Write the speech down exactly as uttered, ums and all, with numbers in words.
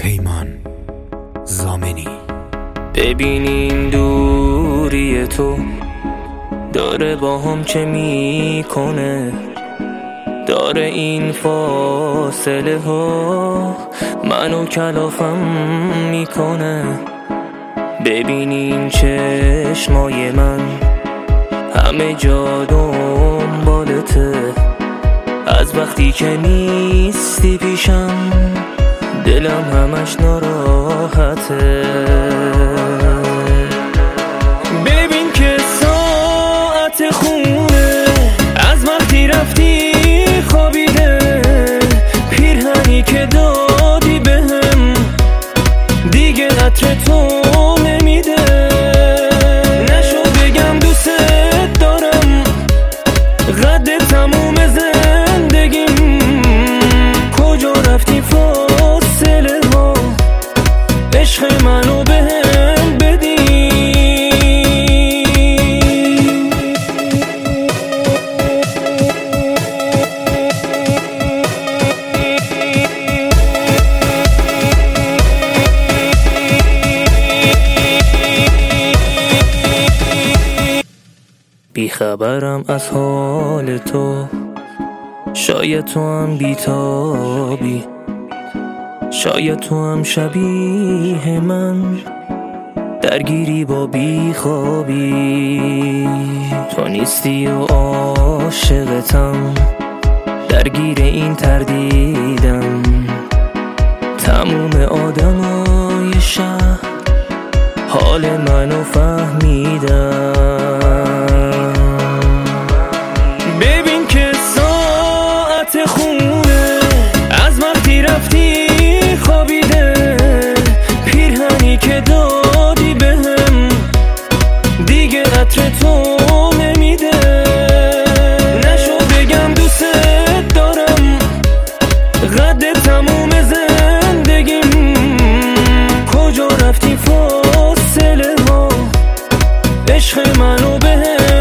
پیمان زامنی. ببین این دوری تو داره با هم چه میکنه، داره این فاصله ها منو کلافم میکنه. ببین این چشمای من همه جا دنبالته، از وقتی که نیستی پیشم دلم همش ناراحته. ببین که ساعت خونه از وقتی رفتی خوابیده، پیرهنی که دادی بهم دیگه عطر تو نمیده. نشو بگم دوست دارم قد تموم زندگیم، کجا رفتی فاصله ها عشق منو بهم بدی. بیخبرم از حال تو، شاید تو هم بیتابی، شاید تو هم شبیه من درگیری با بیخوابی. تو نیستی و عاشقتم، درگیر این تردیدم. تموم آدمای شهر حال منو فهمیدن. ببین که ساعت خونه از وقتی رفتی خوابیده، پیرهنی که دادی بهم دیگه عطر تو نمیده. نشو بگم دوست دارم قد تموم زندگیم، کجا رفتی فاصله ها عشق منو بهم